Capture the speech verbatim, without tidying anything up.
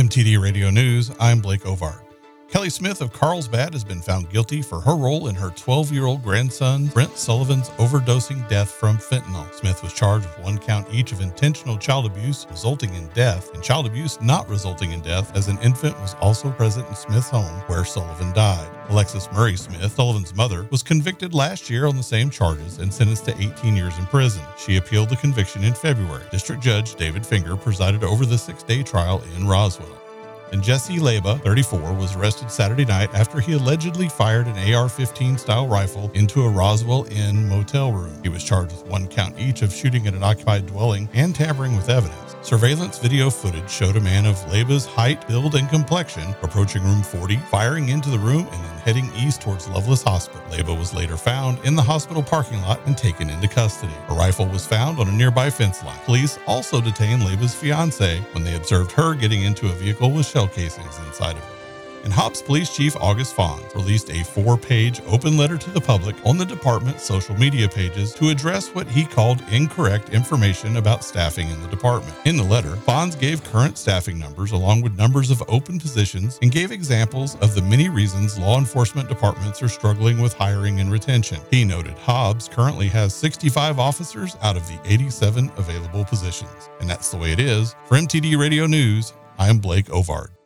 M T D Radio News, I'm Blake Ovard. Kelly Smith of Carlsbad has been found guilty for her role in her twelve-year-old grandson Brent Sullivan's overdosing death from fentanyl. Smith was charged with one count each of intentional child abuse resulting in death and child abuse not resulting in death, as an infant was also present in Smith's home where Sullivan died. Alexis Murray Smith, Sullivan's mother, was convicted last year on the same charges and sentenced to eighteen years in prison. She appealed the conviction in February. District Judge David Finger presided over the six-day trial in Roswell. And Jesse Leba, thirty-four, was arrested Saturday night after he allegedly fired an A R fifteen style rifle into a Roswell Inn motel room. He was charged with one count each of shooting at an occupied dwelling and tampering with evidence. Surveillance video footage showed a man of Leba's height, build, and complexion approaching room forty, firing into the room, and then heading east towards Loveless Hospital. Leba was later found in the hospital parking lot and taken into custody. A rifle was found on a nearby fence line. Police also detained Leba's fiancée when they observed her getting into a vehicle with shell casings inside of it. And Hobbs Police Chief August Fonz released a four-page open letter to the public on the department's social media pages to address what he called incorrect information about staffing in the department. In the letter, Fonz gave current staffing numbers along with numbers of open positions and gave examples of the many reasons law enforcement departments are struggling with hiring and retention. He noted Hobbs currently has sixty-five officers out of the eighty-seven available positions. And that's the way it is. For M T D Radio News, I am Blake Ovard.